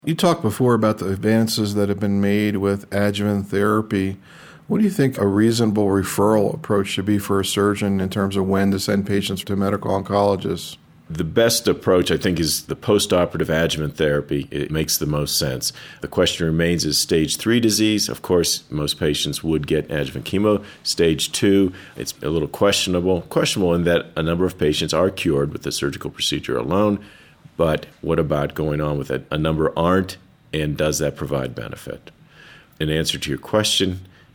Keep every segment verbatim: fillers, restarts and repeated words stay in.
You talked before about the advances that have been made with adjuvant therapy. What do you think a reasonable referral approach should be for a surgeon in terms of when to send patients to medical oncologists? The best approach, I think, is the postoperative adjuvant therapy. It makes the most sense. The question remains, is stage three disease? Of course, most patients would get adjuvant chemo. Stage two, it's a little questionable. Questionable in that a number of patients are cured with the surgical procedure alone. But what about going on with it? A number aren't, and does that provide benefit? In answer to your question,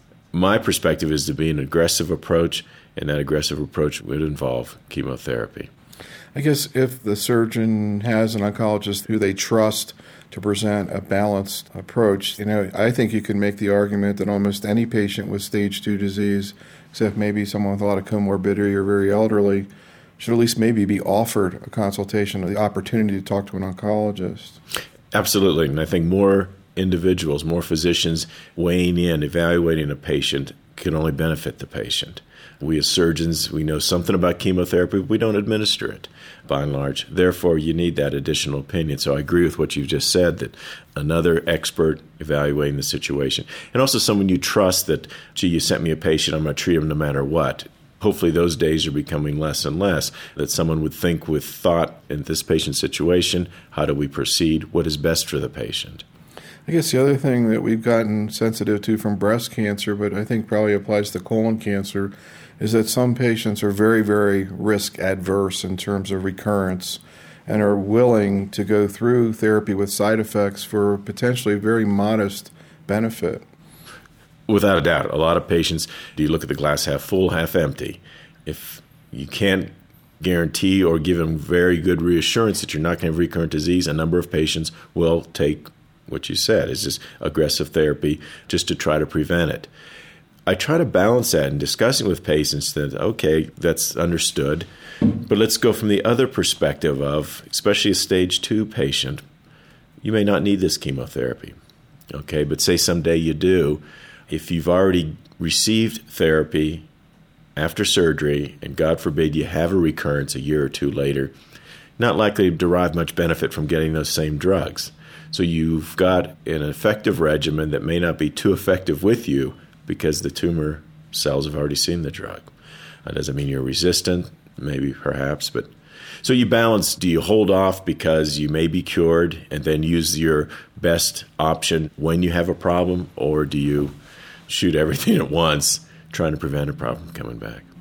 my perspective is to be an aggressive approach, and that aggressive approach would involve chemotherapy. I guess if the surgeon has an oncologist who they trust to present a balanced approach, you know, I think you can make the argument that almost any patient with stage two disease, except maybe someone with a lot of comorbidity or very elderly, should at least maybe be offered a consultation or the opportunity to talk to an oncologist. Absolutely. And I think more individuals, more physicians weighing in, evaluating a patient can only benefit the patient. We as surgeons, we know something about chemotherapy, but we don't administer it by and large. Therefore, you need that additional opinion. So I agree with what you've just said, that another expert evaluating the situation, and also someone you trust that, gee, you sent me a patient, I'm going to treat him no matter what. Hopefully those days are becoming less and less, that someone would think with thought in this patient's situation, how do we proceed, what is best for the patient. I guess the other thing that we've gotten sensitive to from breast cancer, but I think probably applies to colon cancer, is that some patients are very, very risk adverse in terms of recurrence and are willing to go through therapy with side effects for potentially very modest benefit. Without a doubt, a lot of patients, do you look at the glass half full, half empty? If you can't guarantee or give them very good reassurance that you're not going to have recurrent disease, a number of patients will take what you said, is this aggressive therapy just to try to prevent it. I try to balance that in discussing with patients that, okay, that's understood, but let's go from the other perspective of, especially a stage two patient, you may not need this chemotherapy, okay? But say someday you do. If you've already received therapy after surgery, and God forbid you have a recurrence a year or two later, not likely to derive much benefit from getting those same drugs. So you've got an effective regimen that may not be too effective with you because the tumor cells have already seen the drug. That doesn't mean you're resistant, maybe perhaps, but so you balance, do you hold off because you may be cured and then use your best option when you have a problem, or do you shoot everything at once trying to prevent a problem coming back?